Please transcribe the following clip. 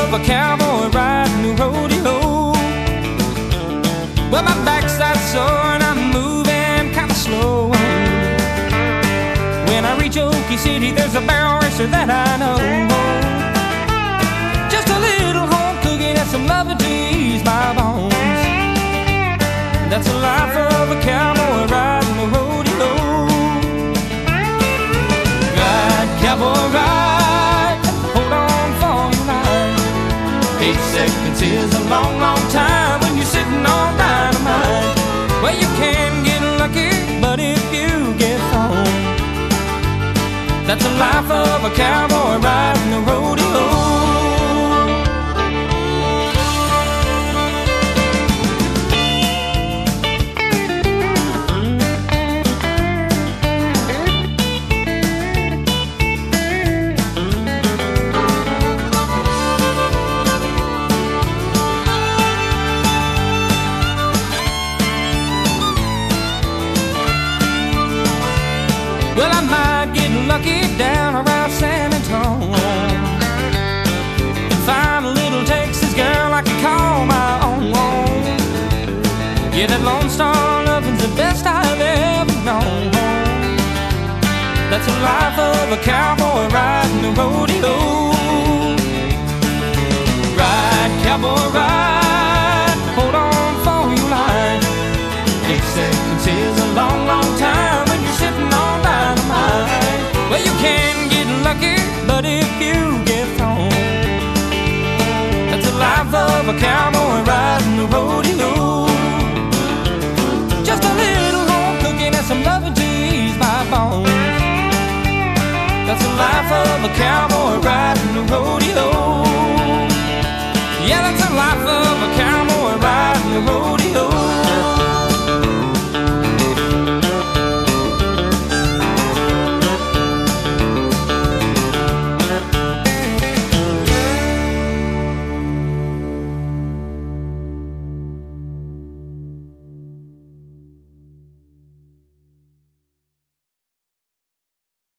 of a cowboy riding the rodeo. Well, my backside's sore and I'm moving kinda slow. When I reach Okie City, there's a barrel racer that I know. Just a little home cooking and some loving to ease my bones. That's the life of a cowboy riding the rodeo. Ride, cowboy, ride, hold on for your life. 8 seconds is a long, long time when you're sitting on dynamite. Well, you can get lucky, but if you get thrown, that's the life of a cowboy riding the rodeo. Well, I might get lucky down around San Antonio and find a little Texas girl I can call my own. Yeah, that Lone Star loving's the best I've ever known. That's the life of a cowboy riding the rodeo. Ride, cowboy, ride, hold on for your life. 8 seconds is a long, long time when you're sitting on dynamite. Well, you can get lucky, but if you get thrown, that's the life of a cowboy riding the rodeo. Just a little home cooking and some loving to ease my bones. That's the life of a cowboy riding the rodeo. Yeah, that's the life of a cowboy riding the rodeo.